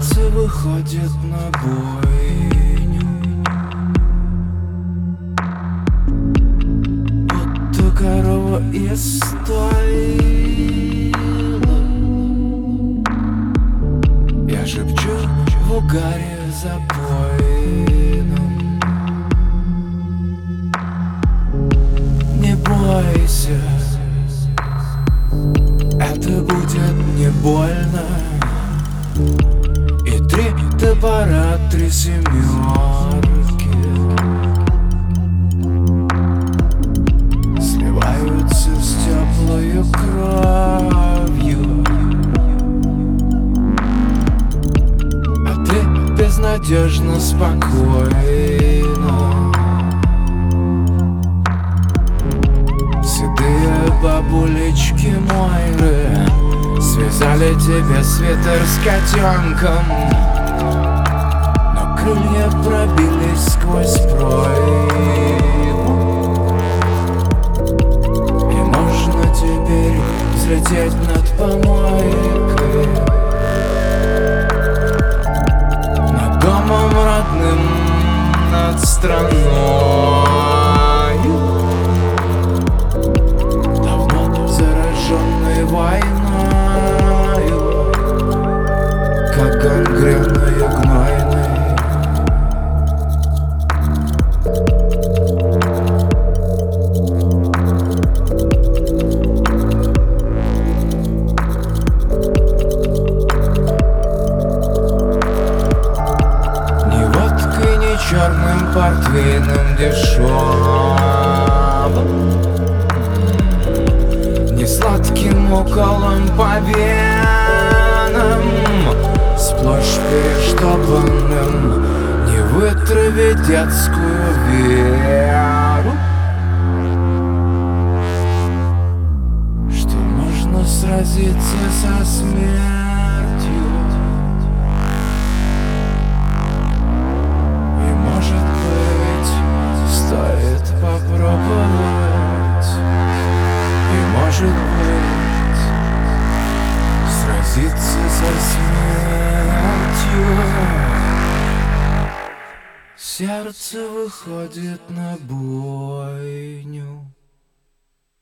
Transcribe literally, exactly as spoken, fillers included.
Сердце выходит на бойню, будто корова из стойла. Я шепчу в угаре запойном: не бойся, это будет не больно. И три топора, три семерки сливаются с теплою кровью, а ты безнадежно спокойна. Седые бабулечки Мойры связали тебе свитер с котенком, но крылья пробились сквозь пройму, и можно теперь взлететь над помойкой, над домом родным, над страною, давно зараженной войной, как гангреной и гнойной. Ни водкой, ни черным портвейном дешевым, ни сладким уколом по венам, сплошь перештопанным, не вытравить детскую веру, что можно сразиться со смертью. И может быть, стоит попробовать, и может быть, сразиться со смертью. Сердце выходит на бойню.